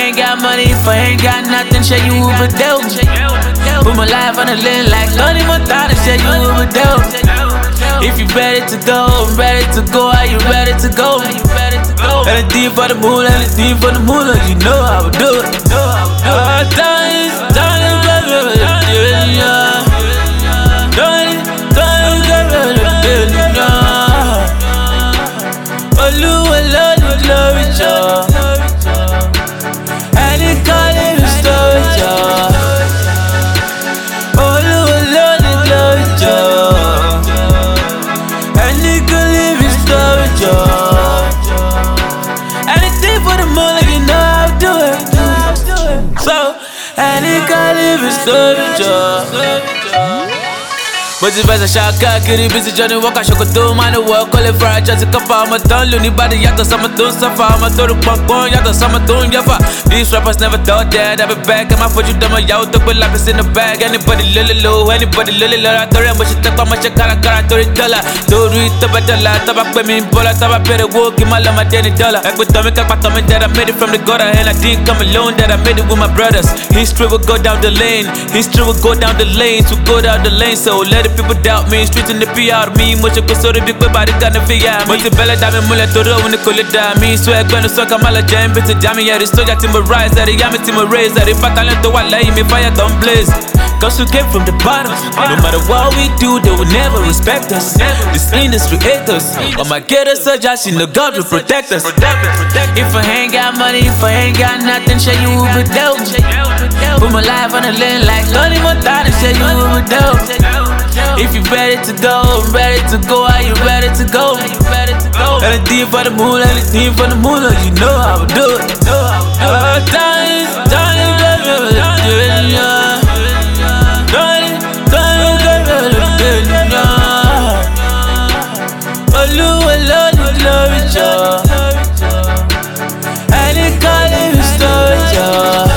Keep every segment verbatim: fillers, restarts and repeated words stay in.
ain't got money, if I ain't got nothing, shit, you Uber dope. Put my life on the line like Tony Montana, shit, you Uber dope. If you ready to go, I'm ready to go. Are you ready to go? Anything for the moon, anything for the moon, you know I would do it. Oh, dance, dance, baby, yeah. Dance, dance, baby, yeah. Olu, olu, love it, y'all. And it call it a story, y'all. Olu, olu, love it, y'all. And it call it a story, y'all. Anything for the money, you know I'll do it. So, and it call it a story, y'all. But it's best a shot, get it busy, Johnny Walker, show to man, the work, call it for a chance to come out. I'm done, anybody, yato, summer to suffer. I'm a total punk on, yato, summer to yafa. These rappers never thought that I'd be back. I'm out for you, dumb, yaw, took with life in the bag. Anybody, lily low, anybody, lily low. I told him, but she took my shit, cara, cara, to the dollar. To read the better life, tabak, baby, bola, tabak, better walk, give my love, my daddy dollar. Like with Tommy, cut my tummy, that I made it from the gutter. And I didn't come alone, that I made it with my brothers. History will go down the lane, history will go down the lanes, will go down the lane, so let the people doubt me. Streets in the P R me, much of so the big body gonna figure me. But the bella dame mullet to when the color dime me. Swag when the sock I'm all a jam, but the jammy, yeah, the soldier timber rise, that the yammy timber raise, that if I talent to what lay me fire don't blaze. Cause we came from the bottom. No matter what we do, they will never respect us. This industry hate us. All my getters are just in the God will protect us. If I ain't got money, if I ain't got nothing, shit, you Uber dope. Put my life on the line like Tony Montana, shit, you Uber dope. If you ready to go, I'm ready to go. Are you ready to go? Anything for the moon, anything for the moon, you know I would do it. Oh, dance, dance, baby, yeah. Dance, dance, baby, yeah. Olu, olu, love it, y'all. And it call it a story, y'all.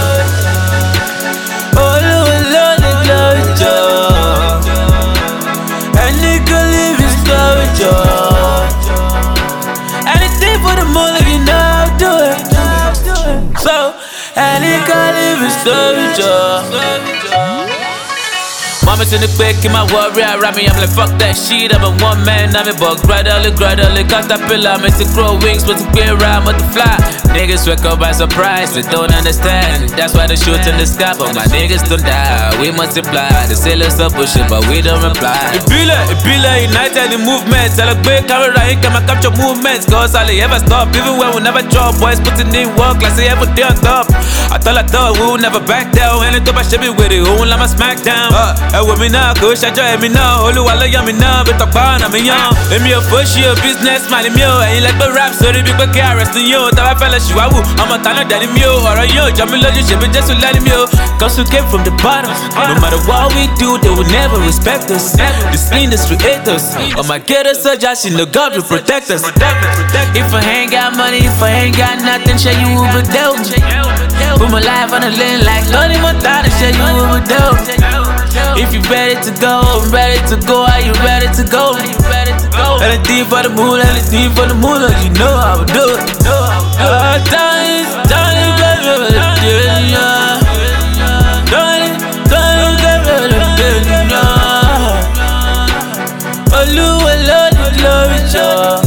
Olu, olu, love it, y'all. And it could live in story, y'all. Anything for the money, you know I'll do it. So, and it could live in story, y'all. Mama's in the quick, in my warrior, around me, I'm like, fuck that shit. I'm a one man, I'm a bug, gradually, gradually, caterpillar, I'm to grow wings, but to be around, but to fly. Niggas wake up by surprise, they don't understand. That's why they shoot in the sky, but my niggas don't die. We multiply, the sailors are pushing, but we don't reply. It be like, it be like united in movements. I look big, camera, I can capture movements. Cause all they ever stop, even when we never drop. Boys putting in work like say every day on top. I thought I thought we would never back down. And it top I should be with it, who will my smack down? Uh, and with me now, push I join me now. Only while I am me now, but talk about I'm young. Let me a push you, business, man, me. And you like the rap, so the big back here, resting you. That I fell as you, I'm a tanner than you. Or a yo, Jamie Lodge, she be just to let him you. Cause we came from the bottom. No matter what we do, they will never respect us. This industry hate us. All my getters are just in the God will protect us. If I ain't got money, if I ain't got nothing, shit, you Uber dope. Put my life on the line like Tony Montana, shit, you Uber dope. If you ready to go, I'm ready to go. Are you ready to go? Anything for the moon, anything for the moon, you know I would do it. Oh, dance, dance, baby, yeah. Dance, dance, baby, yeah. Olu, olu, love it, y'all.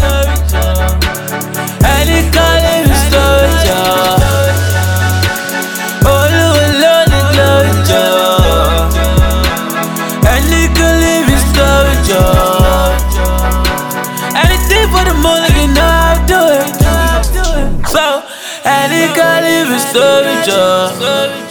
And it call it a story, y'all. Olu, olu, love it, y'all. And it could live in story, y'all. Anything for the money, you know I'll do it. So, and it could live in story, y'all.